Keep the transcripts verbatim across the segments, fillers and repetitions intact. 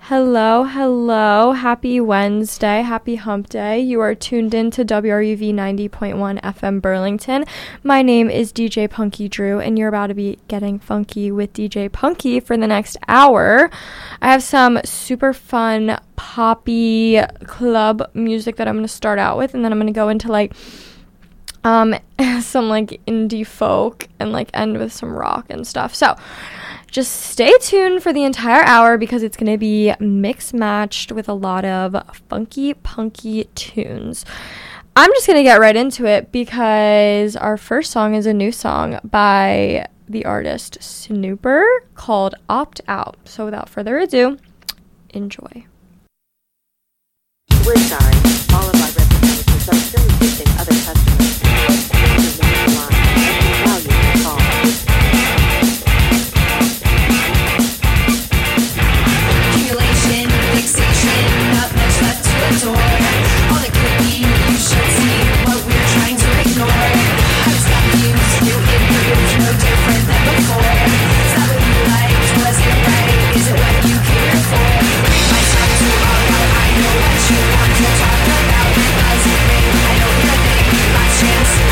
Hello, hello. Happy Wednesday. Happy hump day. You are tuned in to W R U V ninety point one F M Burlington. My name is D J Punky Drew, and you're about to be getting funky with D J Punky for the next hour. I have some super fun poppy club music that I'm going to start out with, and then I'm going to go into like um some like indie folk and like end with some rock and stuff. So just stay tuned for the entire hour because it's going to be mix matched with a lot of funky, punky tunes. I'm just going to get right into it because our first song is a new song by the artist Snooper called Opt Out. So without further ado, enjoy. We're sorry. All of our representatives are still assisting other customers. Please remain on the line and we value your call. Fixation, not much left to adore. All the cooking, you should see what we're trying to ignore. I was confused, new improved, no different than before. Is that what you liked? Was it right? Is it what you cared for? Read my talk tomorrow, I know what you want to talk about. Does it ring? I know the thing, last chance.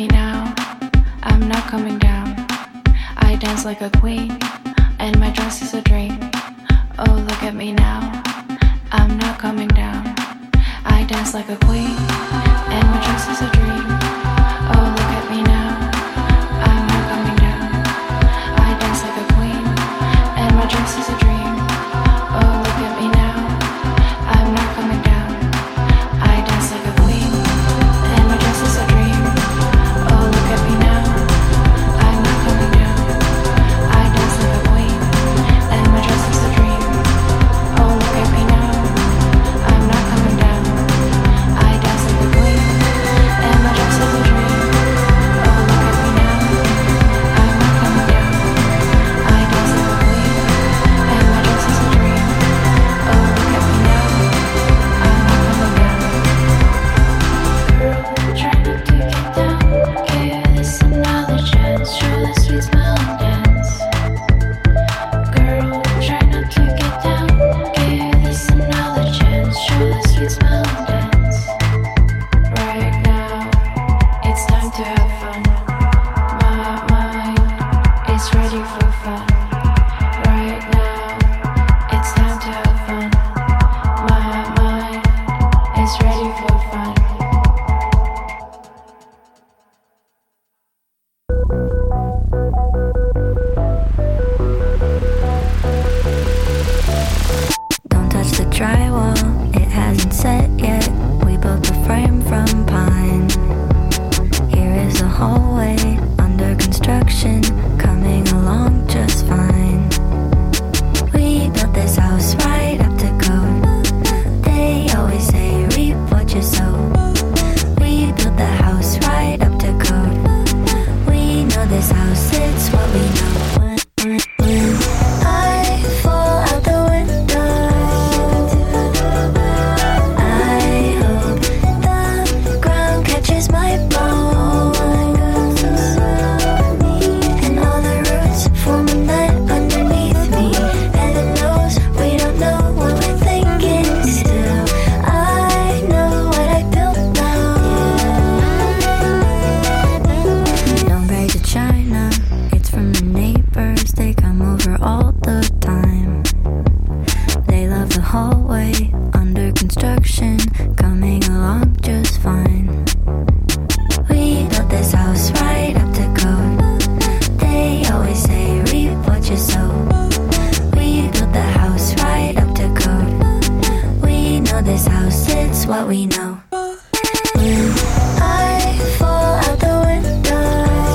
me now, I'm not coming down. I dance like a queen, and my dress is a dream. Oh, look at me now, I'm not coming down. I dance like a queen, and my dress is a dream. Oh, look at me now, I'm not coming down. I dance like a queen, and my dress is a dream. Oh, look at me now, I'm not coming down. I dance like a queen, and my dress is a dream. Oh, look at me now, I'm not coming down. I dance like a queen, and my dress is a dream. Oh, look at me now, I'm not coming down. I dance like a queen, and my dress is a dream. Oh, look at me now, I'm not coming down. I dance like a queen, and my dress is a dream. Oh, look at me now, I'm not coming down. Girl, try not to get down. Give this another chance. Show the sweet smile and dance. Girl, try not to get down. Give this another chance. Show the sweet smile and dance. Right now, it's time to have fun. My mind is ready for fun. Right now, it's time to have fun. My mind is ready for fun. Don't touch the drywall, it hasn't set yet. We built a frame from pine. Here is the hallway under construction, coming along just fine. We built this house right up to code. They always say reap what you sow. We built the house right up to code. We know this house, it's what we know. When I fall out the window, I hope the ground catches my bones, and all the roots form a net underneath me. Heaven knows we don't know what we're thinking. Still, I know what I built now. Don't break the china, it's from the neighbors. They come over all the time. They love the hallway under construction, coming along just fine. We built this house right up to code. They always say reap what you sow. We built the house right up to code. We know this house, it's what we know. When I fall out the window,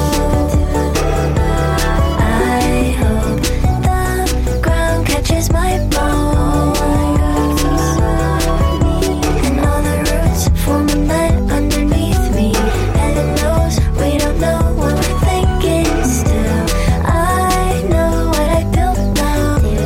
I hope the ground catches my bones, and all the roots form a net underneath me. Heaven knows we don't know what we're thinking. Still, I know what I built now.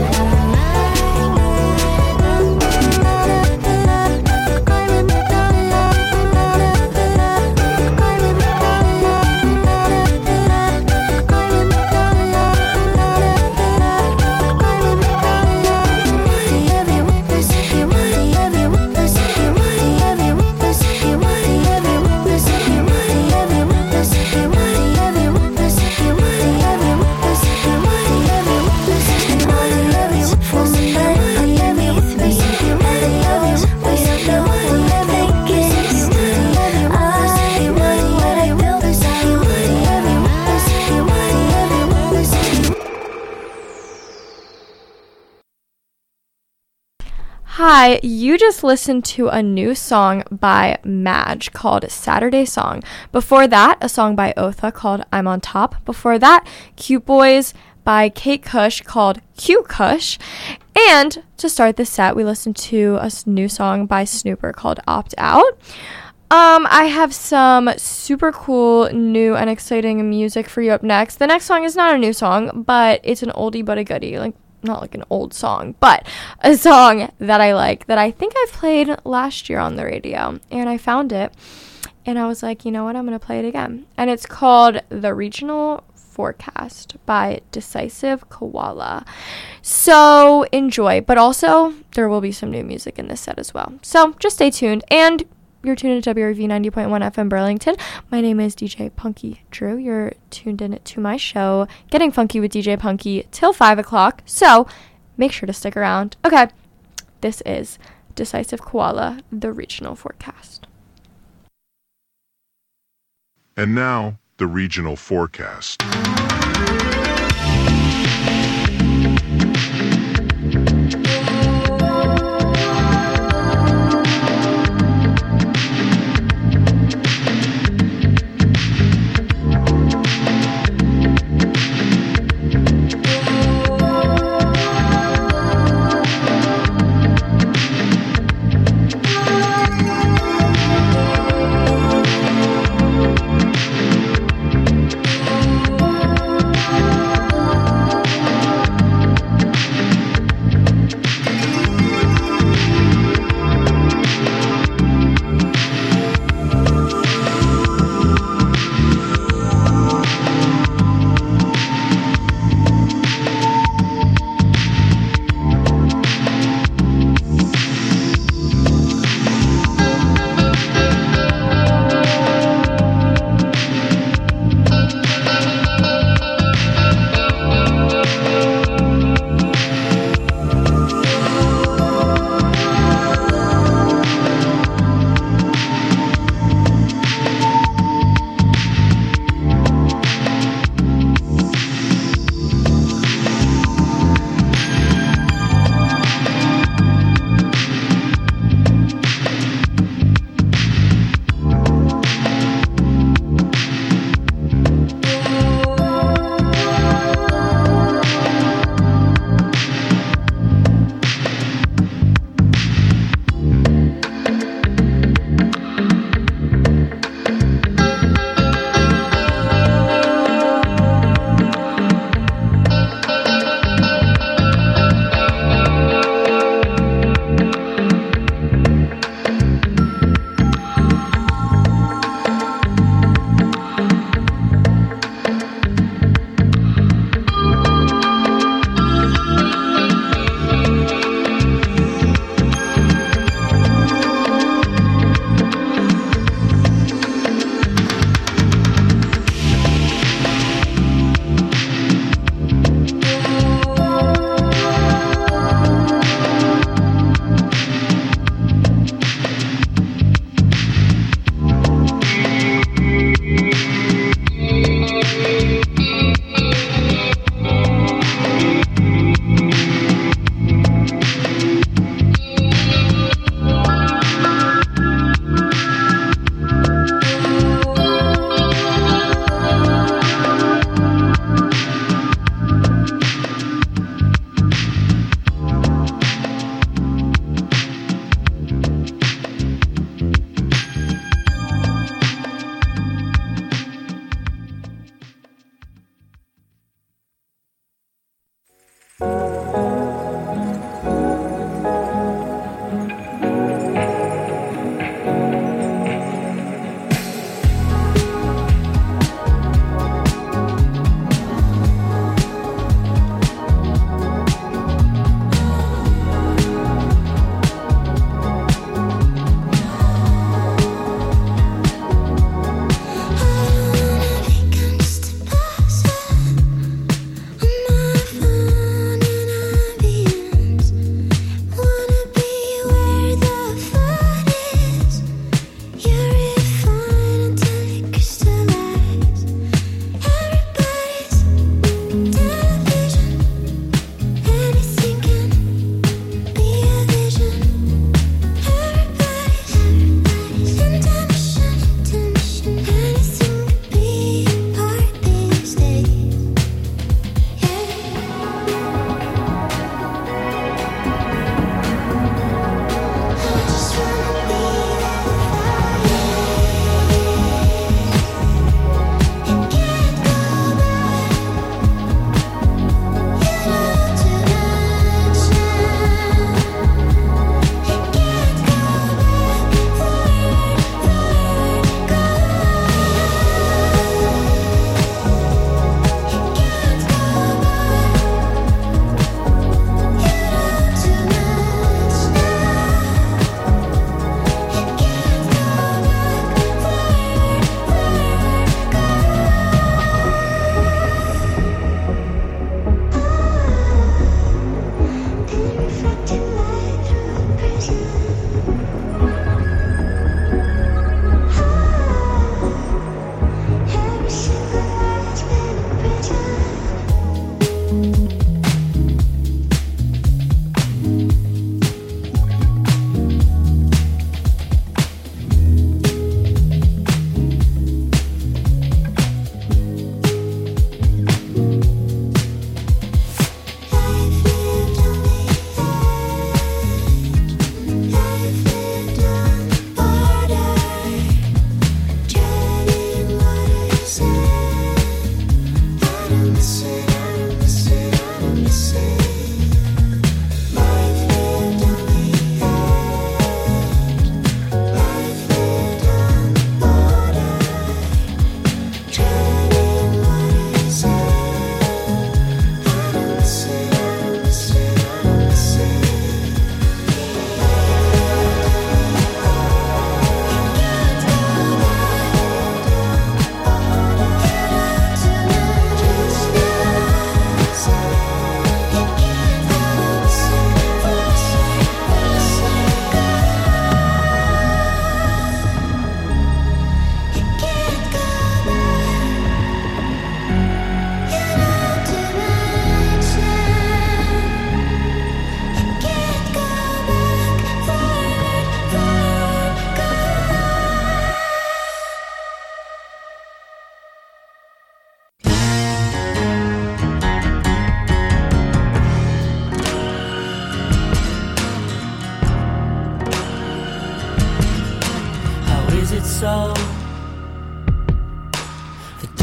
Hi, you just listened to a new song by Madge called Saturday Song. Before that, a song by Otha called I'm on Top. Before that, Cute Boys by Kate Kush called Cute Kush. And to start the set, we listened to a s- new song by Snooper called Opt Out. Um, I have some super cool, new, and exciting music for you up next. The next song is not a new song, but it's an oldie but a goodie. Like, not like an old song, but a song that I like, that I think I've played last year on the radio. And I found it, and I was like, you know what, I'm going to play it again. And it's called The Regional Forecast by Decisive Koala. So enjoy, but also there will be some new music in this set as well. So just stay tuned. And You're tuned in to W R V ninety point one F M Burlington. My name is D J Punky Drew. You're tuned in to my show, Getting Funky with D J Punky, till five o'clock. So make sure to stick around. Okay, this is Decisive Koala, the regional forecast. And now, the regional forecast.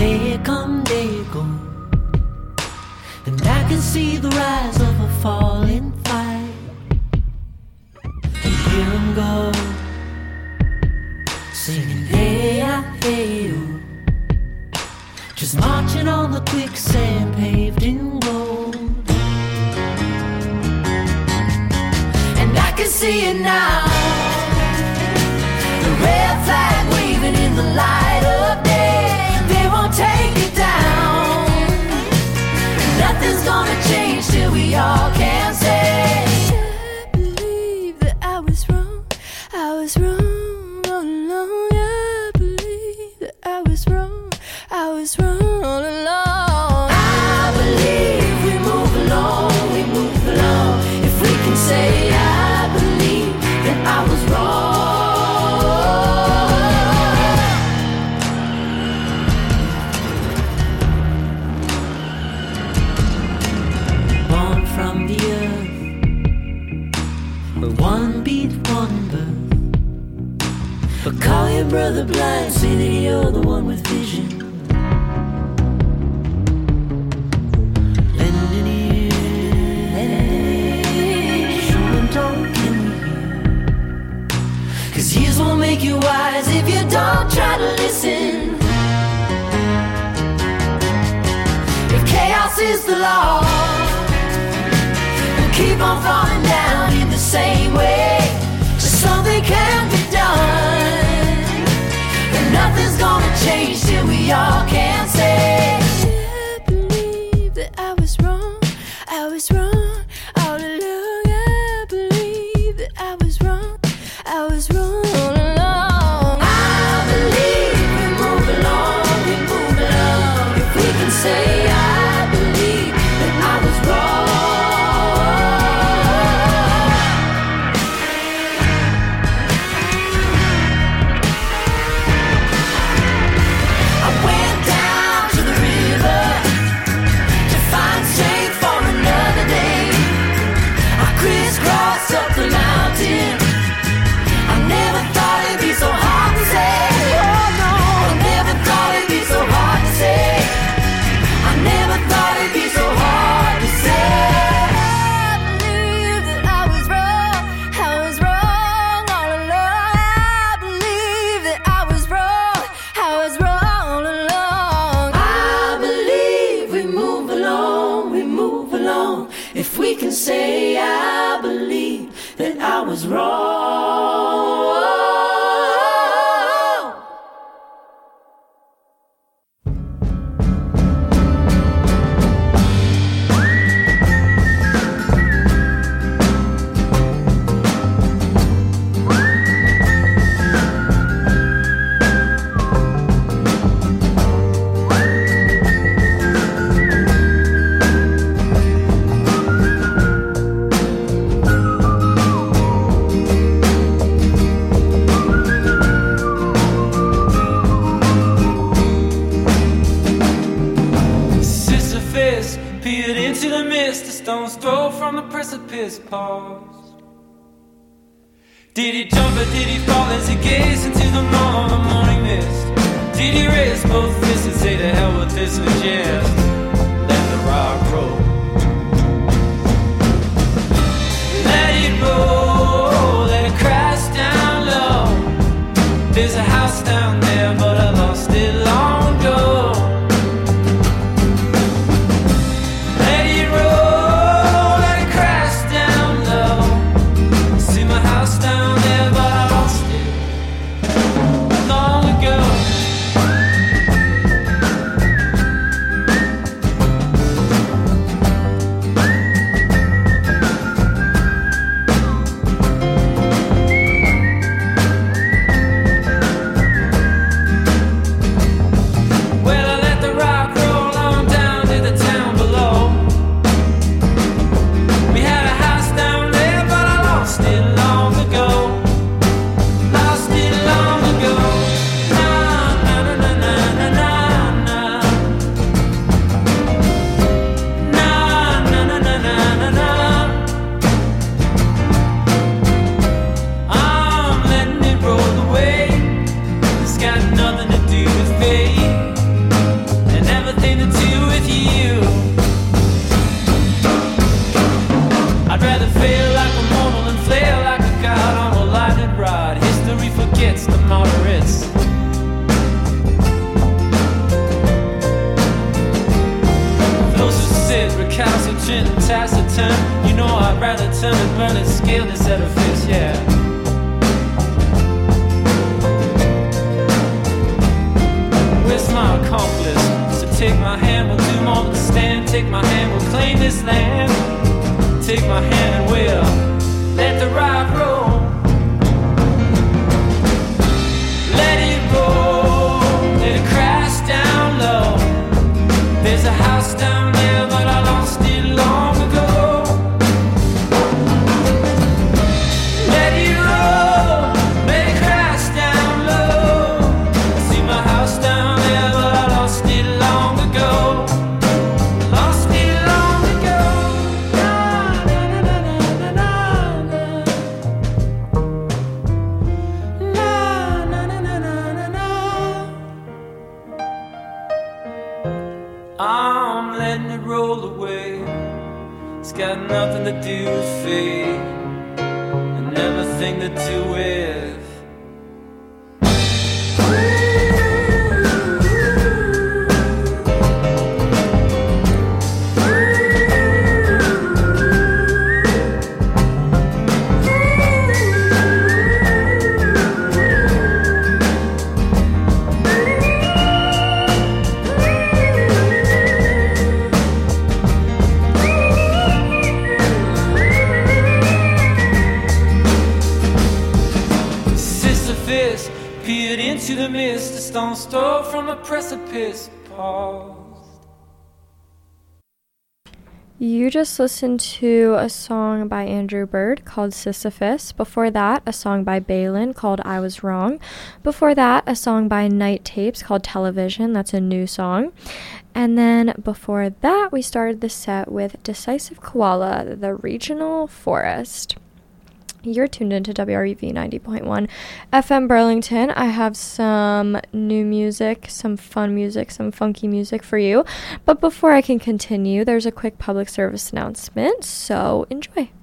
day come, day go, and I can see the rise of a falling fight. And hear 'em go, singing hey, ah, hey, oh, just marching on the quicksand paved in gold. And I can see it now, the red flag waving in the light of day. They won't take it down. Nothing's gonna change till we all can say, I believe that I was wrong. I was wrong all along. I believe that I was wrong. I was wrong all along. I believe we move along, we move along. If we can say I believe that I was wrong. Born from the earth, where one beat, one birth. But call your brother blind, say that you're the one with vision. Lending ear, show and don't can we hear? 'Cause years won't make you wise if you don't try to listen. If chaos is the law, we'll keep on falling down in the same way. Just something can be done, and nothing's gonna change till we all can say, I believe that I was wrong. I was wrong all along. I believe that I was wrong. I was wrong all along. I believe we move along, we move along. If we can say I believe that I was wrong. I went down to the river to find strength for another day. I crisscrossed up the mountain. I never thought it'd be so hard to say. Oh no, I never thought it'd be so hard to say. I never thought it'd be so hard to say. I believe that I was wrong. I was wrong all along. I believe that I was wrong. I was wrong all along. I believe we move along, we move along. If we can say I believe that I was wrong. Sisyphus peered into the mist, a stone's throw from the precipice paused. Did he jump or did he fall as he gazed into the morn, the morning mist? Did he raise both fists and say to hell with this and just let the rock roll? Let it roll, let it crash down low. There's a house down there, but I lost it long ago. Let it roll, let it crash down low. See my house down there, but I lost it long ago. indulgent and taciturn. You know I'd rather turn and burn and scale this edifice, yeah. Where's my accomplice? So take my hand, we'll do more than stand. Take my hand, we'll claim this land. Take my hand and we'll let the ride roll. Let it roll, let it crash down low. There's a house down there, but I lost it long ago. Let it roll, let it crash down low. I see my house down there, but I lost it long ago. Lost it long ago. Na, na, na, na, na, na, na. Na, na, na, na, na, na. I'm letting it roll away. It's got nothing to do with fate and everything to do with Sisyphus peered into the mist, a stone stole from the precipice, paused. You just listened to a song by Andrew Bird called Sisyphus. Before that, a song by Balin called I Was Wrong. Before that, a song by Night Tapes called Television. That's a new song. And then before that, we started the set with Decisive Koala, The Regional Forest. You're tuned into W R U V ninety point one F M Burlington. I have some new music, some fun music, some funky music for you. But before I can continue, there's a quick public service announcement, so enjoy.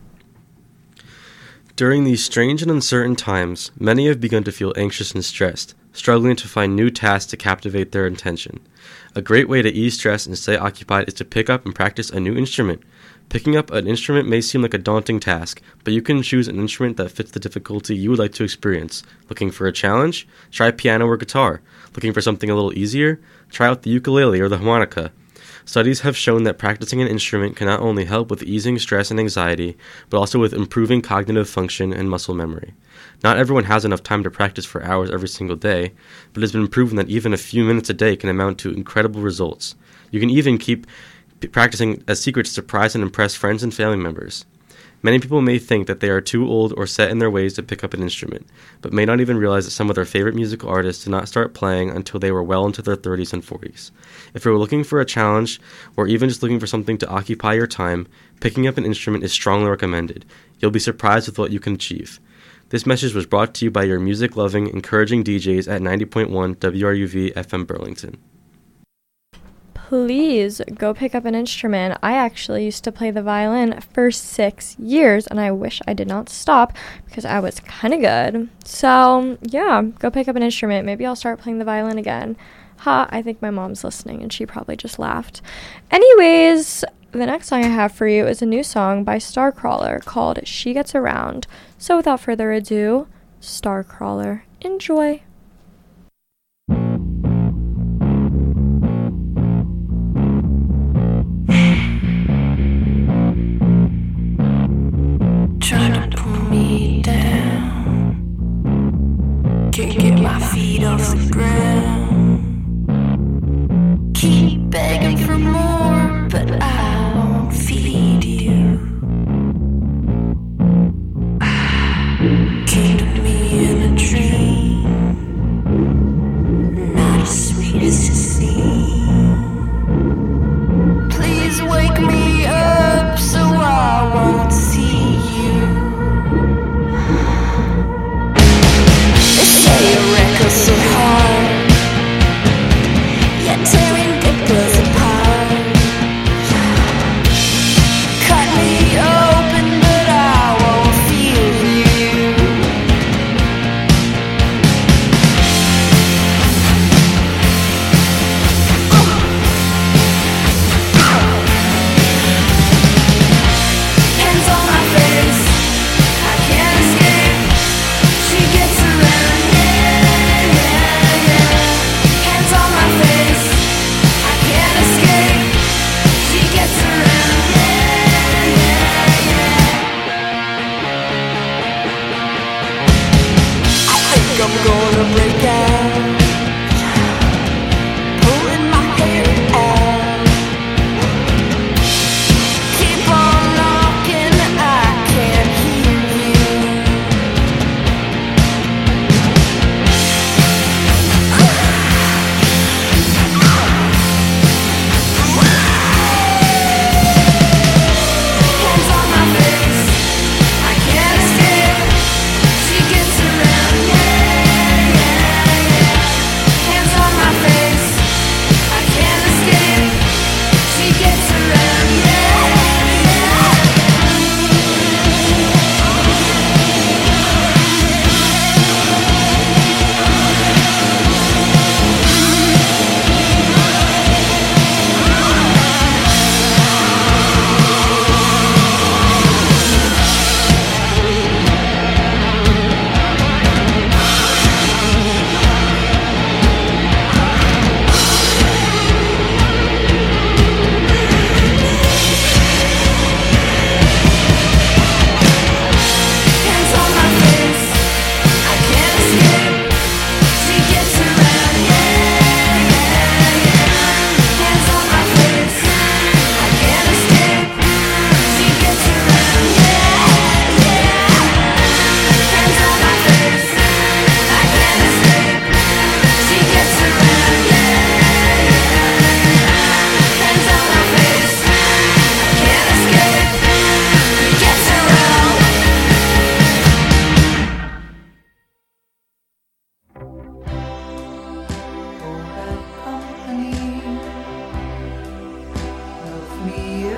During these strange and uncertain times, many have begun to feel anxious and stressed, struggling to find new tasks to captivate their attention. A great way to ease stress and stay occupied is to pick up and practice a new instrument. Picking up an instrument may seem like a daunting task, but you can choose an instrument that fits the difficulty you would like to experience. Looking for a challenge? Try piano or guitar. Looking for something a little easier? Try out the ukulele or the harmonica. Studies have shown that practicing an instrument can not only help with easing stress and anxiety, but also with improving cognitive function and muscle memory. Not everyone has enough time to practice for hours every single day, but it has been proven that even a few minutes a day can amount to incredible results. You can even keep practicing a secret to surprise and impress friends and family members. Many people may think that they are too old or set in their ways to pick up an instrument, but may not even realize that some of their favorite musical artists did not start playing until they were well into their thirties and forties. If you're looking for a challenge, or even just looking for something to occupy your time, picking up an instrument is strongly recommended. You'll be surprised with what you can achieve. This message was brought to you by your music-loving, encouraging D Js at ninety point one W R U V F M Burlington. Please go pick up an instrument. I actually used to play the violin for six years, and I wish I did not stop because I was kind of good. So, yeah, go pick up an instrument. Maybe I'll start playing the violin again. Ha, I think my mom's listening, and she probably just laughed. Anyways, the next song I have for you is a new song by Starcrawler called She Gets Around. So, without further ado, Starcrawler. Enjoy. Trying to pull me down, can't get my feet off the ground. Keep begging for more, but I won't feed you. Came to me in a dream, not as sweet as you seem. Please wake me up so I won't see you. They say a record's so hard, you're tearing good girls apart.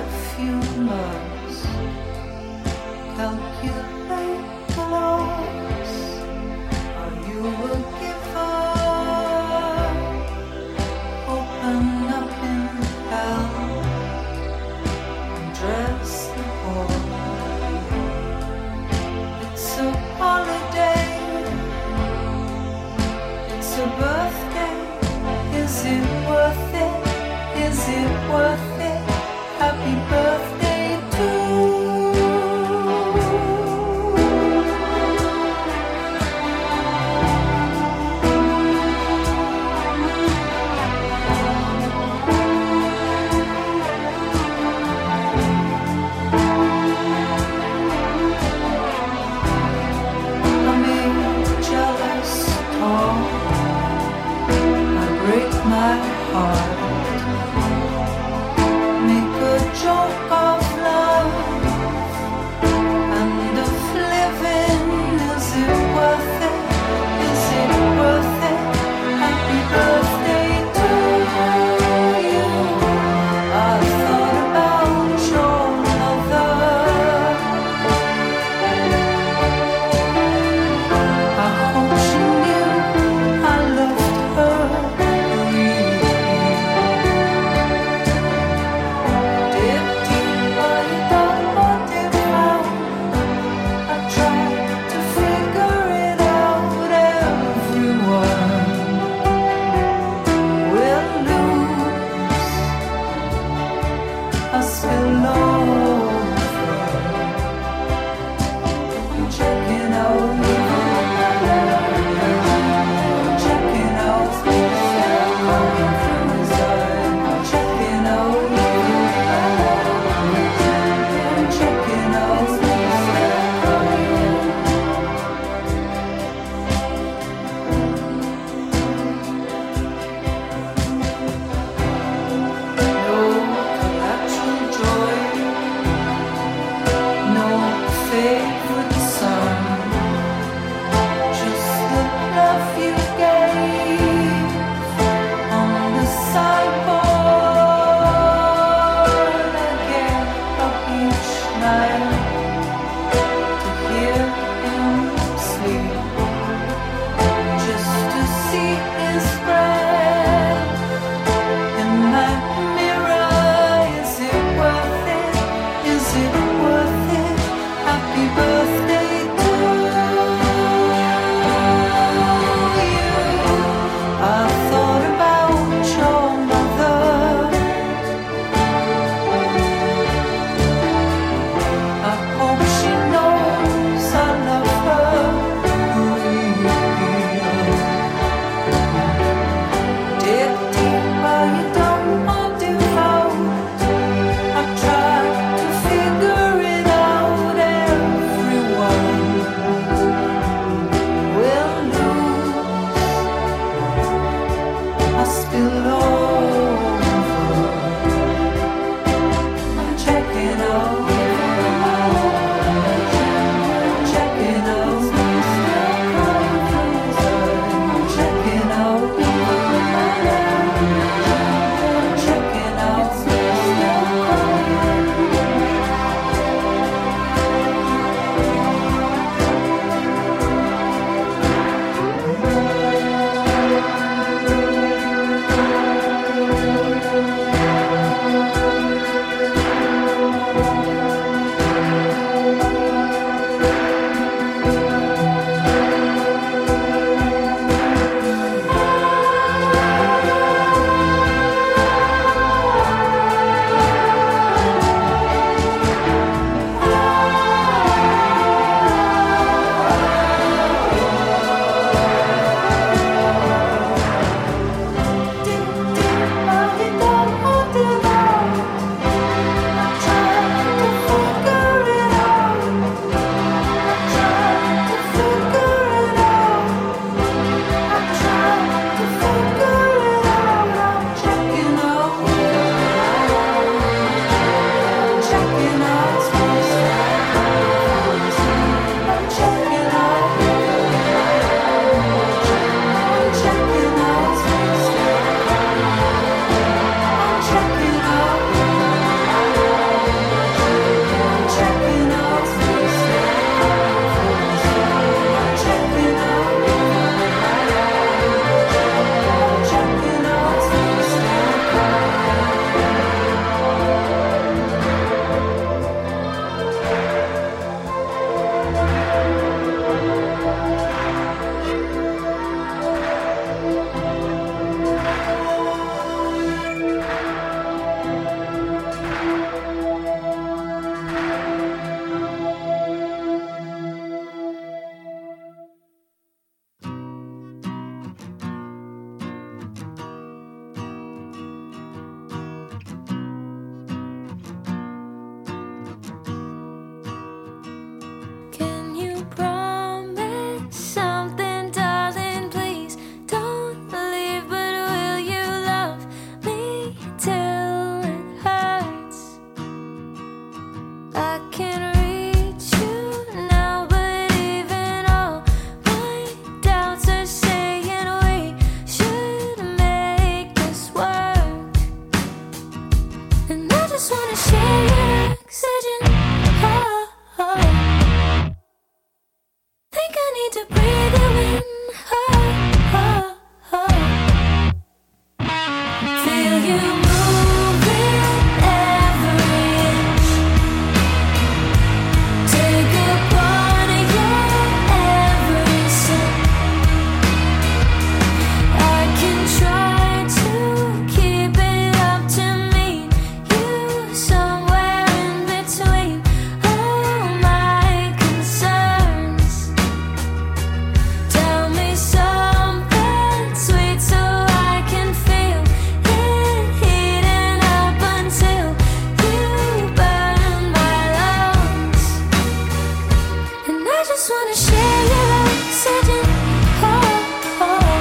perfumers calculate the loss. Are you a giver? Open up in hell and dress the whore. It's a holiday. It's a birthday. Is it worth it? Is it worth it? Happy birthday to I make jealous talk. I break my heart. Make a joke of love and of living. Is it worth it? Is it worth it? Happy birthday to you. I thought about your mother. I hope she knew I loved her. Dip deep, but you don't want it out. I tried to figure it out. Everyone will lose. I spill over. I'm checking out you. I'm checking out things that are coming through his eyes. I'm checking out you. I'm checking out things that are coming. No collateral joy. just wanna share your oxygen. Oh, oh. Think I need to breathe you in. Oh, oh, oh. Feel you moving every inch. Take a part of your every sin. I can try to keep it up to meet you somewhere in between all my concerns. Tell me something sweet so I can feel it heating up until you burn my lungs. And I just wanna share your oxygen. Oh, oh.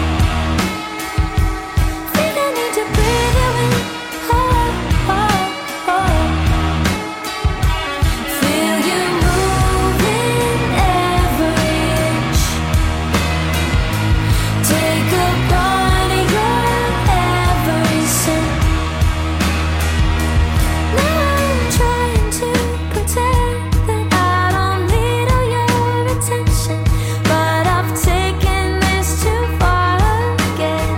Think I need to breathe you in. Oh, oh, oh. Feel you moving every inch. Take a part of your every sin. Now I'm trying to pretend that I don't need all your attention, but I've taken this too far again.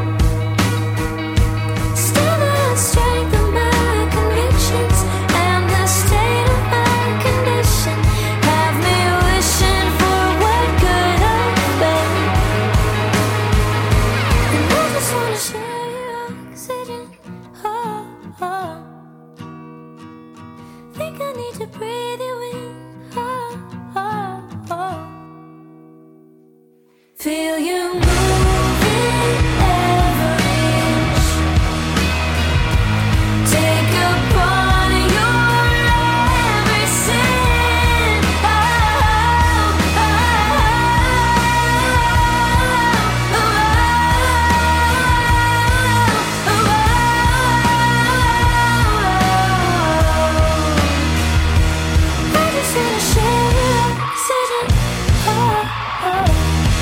Still the strength of my convictions and the state of my condition have me wishing for what could have been. And I just wanna share your oxygen. Oh, oh. Think I need to breathe you in. Oh, oh, oh. Feel you moving every inch. Take a part of your every sin. Oh, oh, oh, oh. I just wanna share your oxygen. Oh, oh.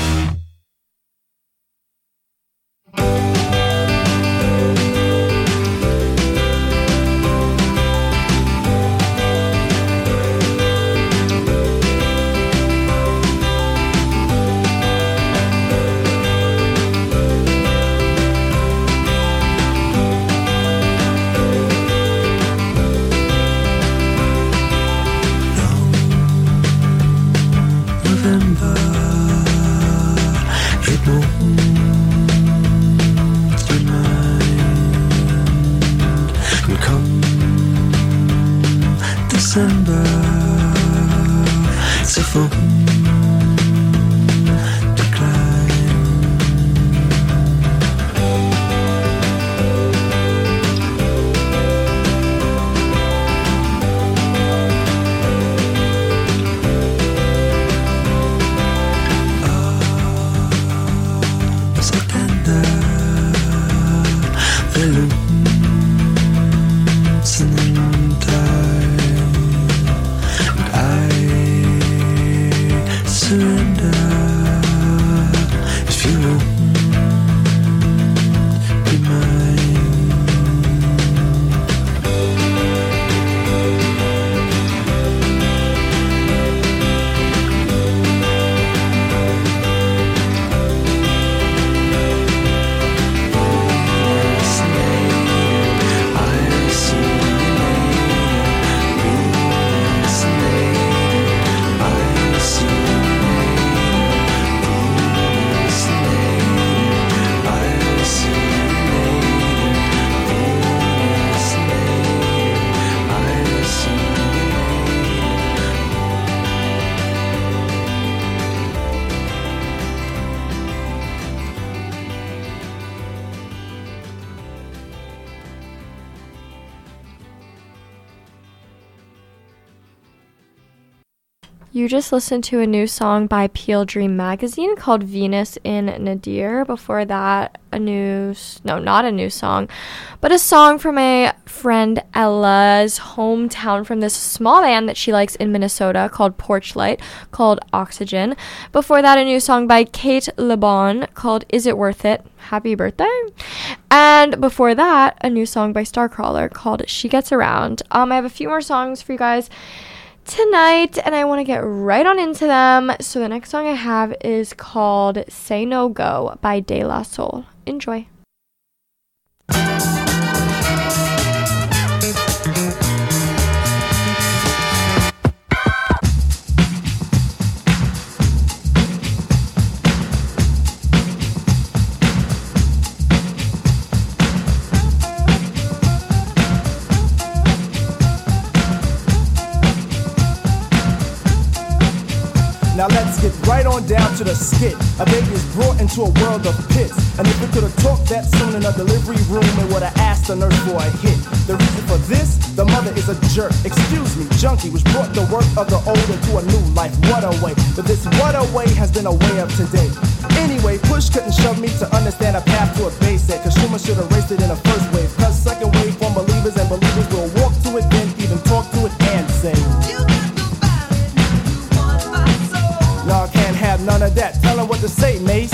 November, it won't remind. And come December, it's a full decline. September, Verlust in time. And I You just listened to a new song by Peel Dream Magazine called Venus in Nadir. Before that, a new, no, not a new song, but a song from a friend Ella's hometown from this small band that she likes in Minnesota called Porchlight, called Oxygen. Before that, a new song by Kate LeBon called Is It Worth It? Happy Birthday. And before that, a new song by Starcrawler called She Gets Around. Um, I have a few more songs for you guys tonight, and I want to get right on into them. So the next song I have is called Say No Go by De La Soul. Enjoy. Now let's get right on down to the skit. A baby is brought into a world of pits, and if it could have talked that soon in a delivery room, it would have asked the nurse for a hit. The reason for this, the mother is a jerk. Excuse me, junkie, which brought the work of the old into a new life. What a way, but this what a way has been a way of today. Anyway, push couldn't shove me to understand a path to a base set, cause Schumer should have raced it in a first wave. Cause second wave from believers, and believers will walk to it, then even talk to it and say, y'all can't have none of that. Tell them what to say, Mace.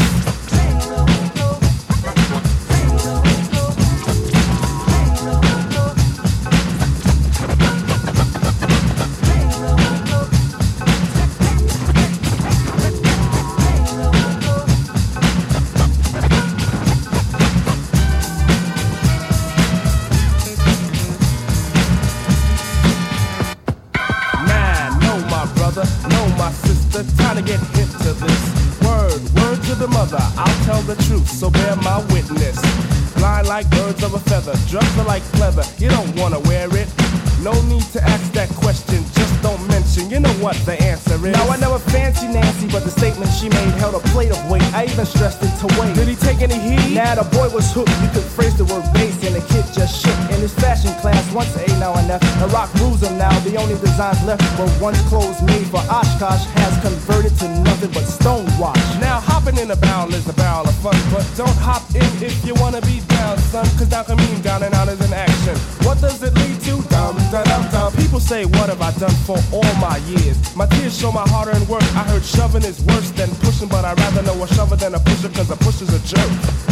Nah, no, my brother, no, my sister. Time to get hip to this. Word, word to the mother. I'll tell the truth, so bear my witness. Blind like birds of a feather. Drugs are like pleather. You don't wanna wear it. No need to ask that question. Just don't mention. You know what the answer is. Now I never fancy Nancy, but the statement she made held a plate of weight. I even stressed it to wait. Did he take any heat? Nah, the boy was hooked. You could phrase the word bass, and the kid just shook. In his fashion class, once A, now and F. The rock rules him now. The only designs left were once clothes made for Oshkosh has converted to nothing but stonewash. Now hopping in a barrel is a barrel of fun, but don't hop in if you wanna be down, son. Cause down can mean down and out is an action. What does it lead to? Dum dum dum dum. People say, what have I done for all my years? My tears show my hard-earned work. I heard shoving is worse than pushing, but I'd rather know a shover than a pusher, cause a pusher's a jerk.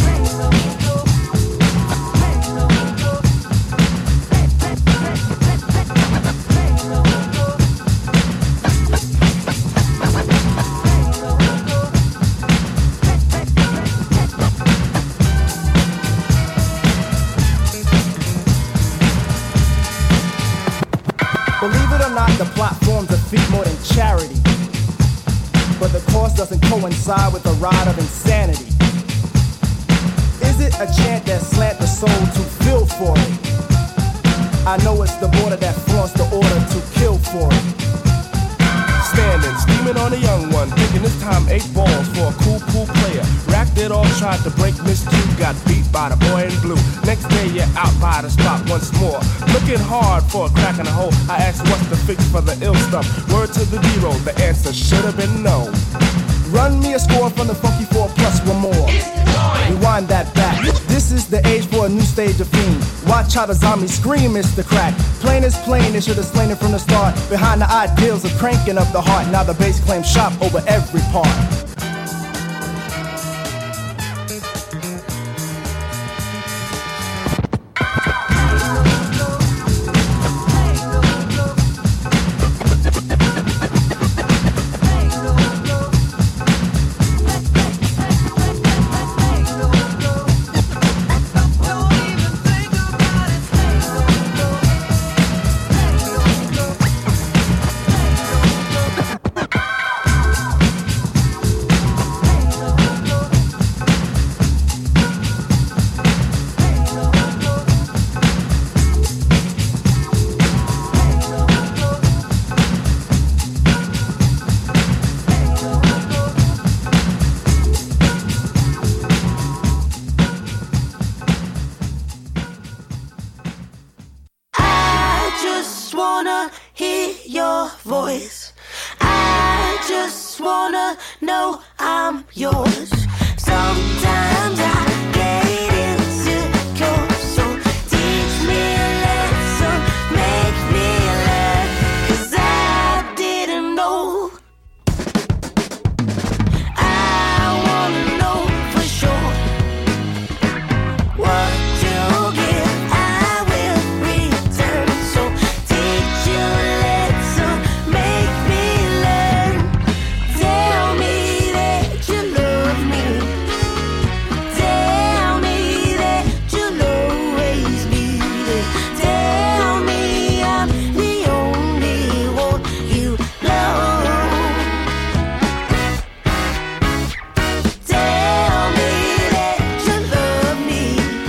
Believe it or not, the plot forms a feat more than charity. But the cost doesn't coincide with the ride of insanity. Is it a chant that slant the soul to feel for it? I know it's the border that flaunts the order to kill for it. Standing, steaming on a young one, thinking this time eight balls for a cool, cool player. Racked it all, tried to break Miss Two, got beat by the boy in blue. Next day you're out by the spot once more, looking hard for a crack in the hole. I asked what's the fix for the ill stuff. Word to the zero, the answer should have been no. Run me a score from the funky four plus one more. Rewind that back. This is the age for a new stage of fiend. Watch how the zombies scream, it's the crack. Plain is plain, they should have slain it from the start. Behind the ideals of cranking up the heart. Now the bass claims shop over every part. I just wanna hear your voice. I just wanna know I'm yours. Sometimes I get insecure, so teach me a lesson, make me learn, 'cause I didn't know. I wanna know for sure what you give, I will return. So teach you a lesson, make me learn. Tell me that you love me. Tell me that you'll always be there. Tell me I'm the only one you love. Tell me that you love me.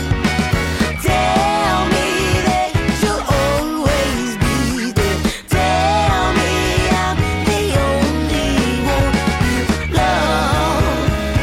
Tell me that you'll always be there. Tell me I'm the only one you love.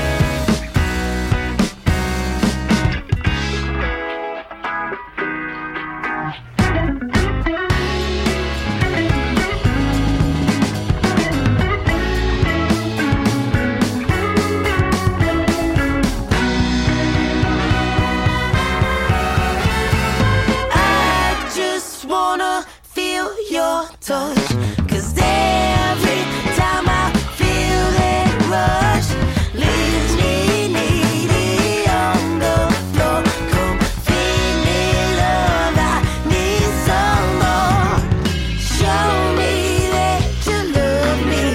I just wanna feel your touch, 'cause every time I feel that rush, leaves me needy on the floor. Come feed me love, I need some more. Show me that you love me.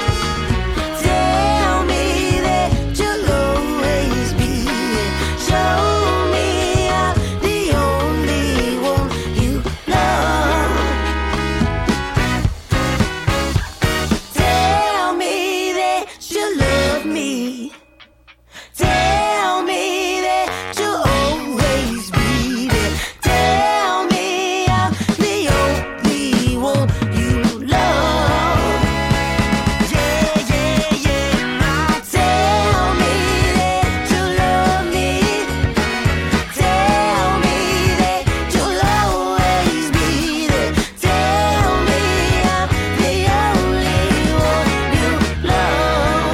Tell me that you'll always be there. Show me I'm the only one you love. Tell me that you love me. Tell me that you'll always be there. Tell me I'm the only one you love. Yeah, yeah, yeah. Now tell me that you love me. Tell me that you'll always be there. Tell me I'm the only one you love.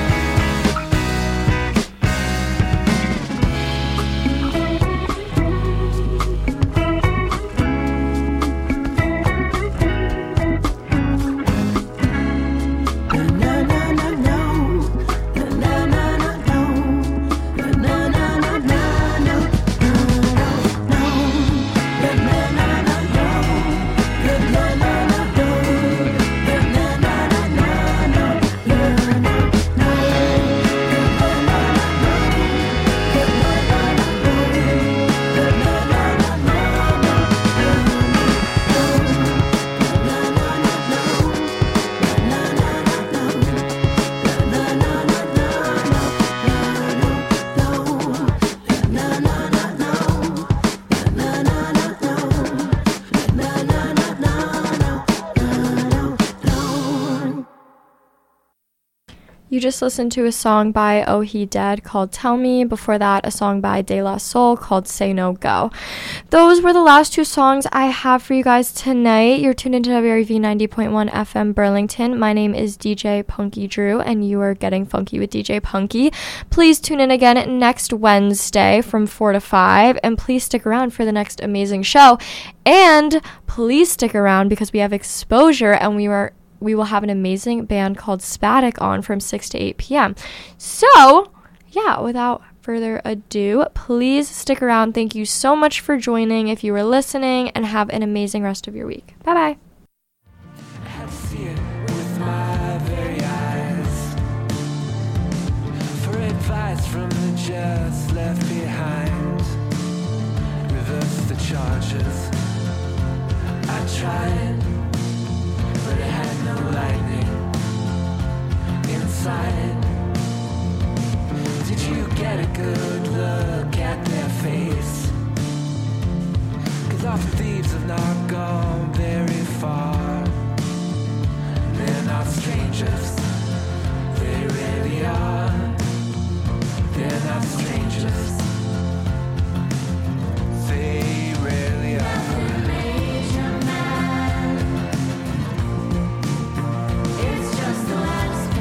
You just listened to a song by Oh He Dead called Tell Me. Before that, a song by De La Soul called Say No Go. Those were the last two songs I have for you guys tonight. You're tuned into W R U V ninety point one F M Burlington. My name is D J Punky Drew, and you are getting funky with D J Punky. Please tune in again next Wednesday from four to five, and please stick around for the next amazing show. And please stick around because we have Exposure, and we are we will have an amazing band called Spatic on from six to eight p.m. So, yeah, without further ado, please stick around. Thank you so much for joining if you were listening, and have an amazing rest of your week. Bye-bye. I had to see it with my very eyes. For advice from the just left behind. Reverse the charges. I tried, but it had no lightning inside. Did you get a good look at their face? 'Cause often thieves have not gone very far. They're not strangers, they really are. They're not strangers, they really are. It's just the last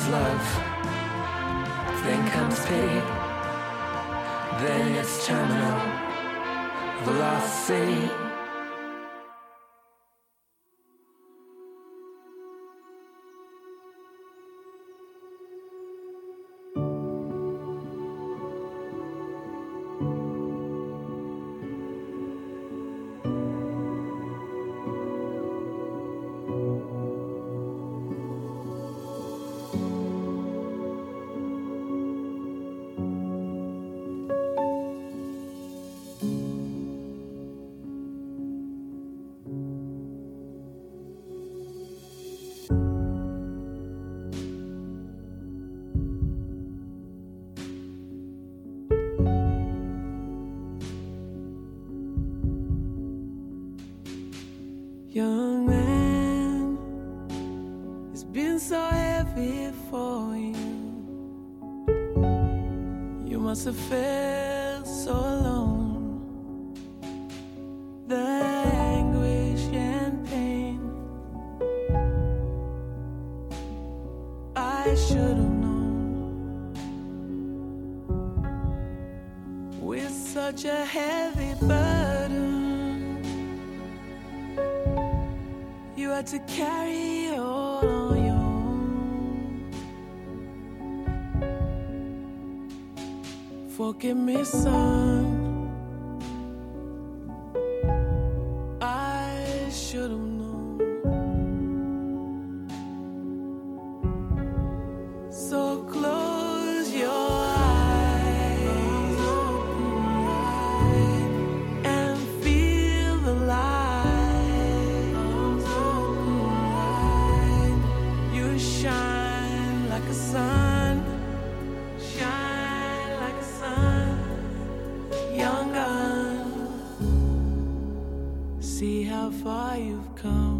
love, then comes pity, then it's terminal velocity. Young man, it's been so heavy for you. You must have felt so alone. The anguish and pain, I should have known. With such a heavy burden, you had to carry all on your own. Forgive me, son, I should have known. So close your eyes and feel the light. Shine like a sun, shine like a sun, young gun. See how far you've come.